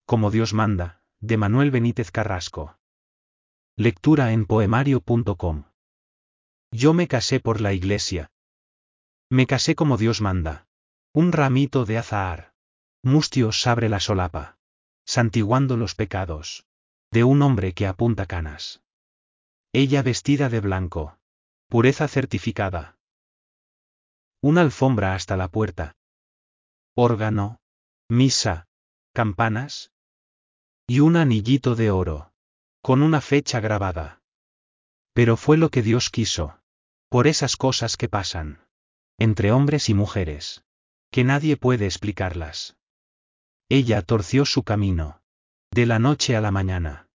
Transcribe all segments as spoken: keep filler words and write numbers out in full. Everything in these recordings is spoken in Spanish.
como Dios manda, de Manuel Benítez Carrasco. Lectura en poemario punto com. Yo me casé por la iglesia. Me casé como Dios manda. Un ramito de azahar. Mustios abre la solapa. Santiguando los pecados. De un hombre que apunta canas. Ella vestida de blanco. Pureza certificada. Una alfombra hasta la puerta. Órgano. Misa. Campanas. Y un anillito de oro. Con una fecha grabada. Pero fue lo que Dios quiso. Por esas cosas que pasan. Entre hombres y mujeres. Que nadie puede explicarlas. Ella torció su camino. De la noche a la mañana.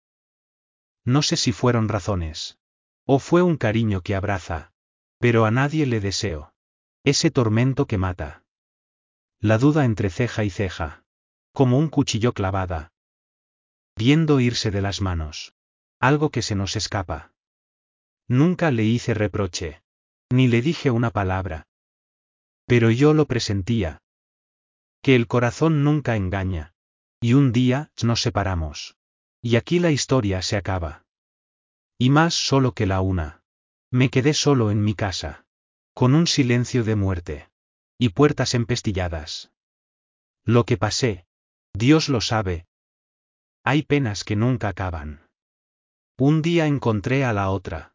No sé si fueron razones. O fue un cariño que abraza. Pero a nadie le deseo. Ese tormento que mata. La duda entre ceja y ceja. Como un cuchillo clavada. Viendo irse de las manos. Algo que se nos escapa. Nunca le hice reproche. Ni le dije una palabra. Pero yo lo presentía. Que el corazón nunca engaña. Y un día nos separamos. Y aquí la historia se acaba. Y más solo que la una. Me quedé solo en mi casa. Con un silencio de muerte. Y puertas empestilladas. Lo que pasé. Dios lo sabe. Hay penas que nunca acaban. Un día encontré a la otra.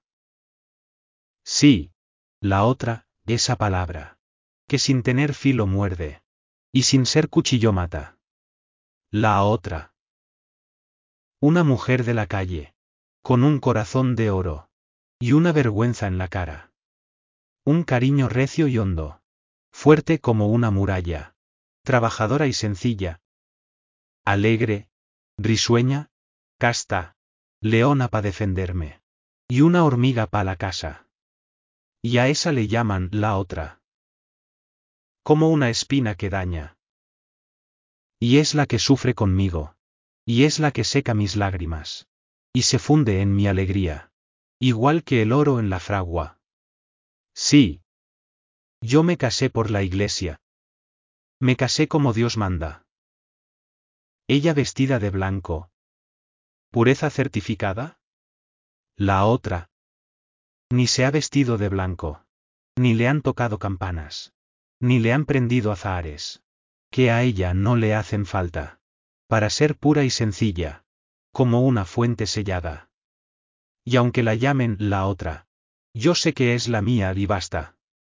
Sí. La otra, esa palabra. Que sin tener filo muerde. Y sin ser cuchillo mata. La otra. Una mujer de la calle. Con un corazón de oro. Y una vergüenza en la cara. Un cariño recio y hondo. Fuerte como una muralla. Trabajadora y sencilla. Alegre. Risueña. Casta. Leona pa' defenderme. Y una hormiga pa' la casa. Y a esa le llaman la otra. Como una espina que daña. Y es la que sufre conmigo. Y es la que seca mis lágrimas. Y se funde en mi alegría. Igual que el oro en la fragua. Sí. Yo me casé por la iglesia. Me casé como Dios manda. Ella vestida de blanco. ¿Pureza certificada? La otra. Ni se ha vestido de blanco. Ni le han tocado campanas. Ni le han prendido azahares. Que a ella no le hacen falta. Para ser pura y sencilla. Como una fuente sellada. Y aunque la llamen la otra. Yo sé que es la mía y basta.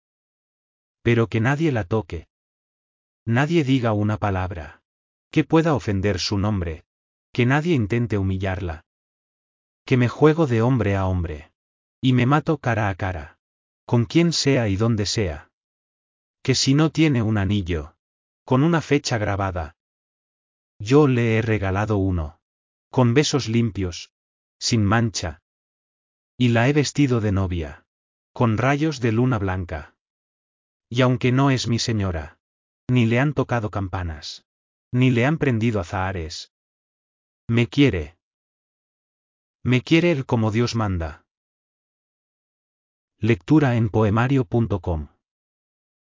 Pero que nadie la toque. Nadie diga una palabra. Que pueda ofender su nombre. Que nadie intente humillarla. Que me juego de hombre a hombre. Y me mato cara a cara. Con quien sea y donde sea. Que si no tiene un anillo. Con una fecha grabada. Yo le he regalado uno. Con besos limpios. Sin mancha. Y la he vestido de novia. Con rayos de luna blanca. Y aunque no es mi señora. Ni le han tocado campanas. Ni le han prendido azahares. Me quiere. Me quiere él como Dios manda. Lectura en poemario punto com